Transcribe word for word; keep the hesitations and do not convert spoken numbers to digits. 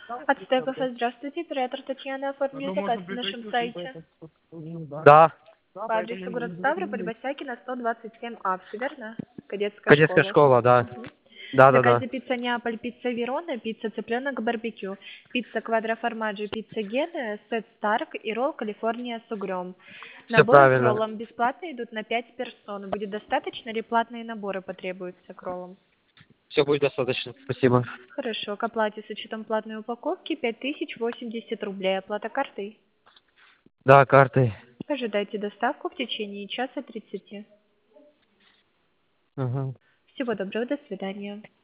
От Стекофа, здравствуйте, оператор Татьяна, оформили заказ на нашем сайте. Да, По адресу город Ставрополь, Босякина, сто двадцать семь А, все верно? Кадетская кадетская школа. школа, да. Мгм. Да, В да, да. заказе пицца Неаполь, пицца Верона, пицца цыпленок барбекю, пицца квадроформаджи, пицца Гене, сет Старк и ролл Калифорния с угрем. Все Наборы с правильно. роллом бесплатно идут на пять персон. Будет достаточно или платные наборы потребуются к роллам? Все будет достаточно. Спасибо. Хорошо, к оплате с учетом платной упаковки пять тысяч восемьдесят рублей. Оплата картой. Да, картой. Ожидайте доставку в течение часа тридцати. Угу. Всего доброго, до свидания.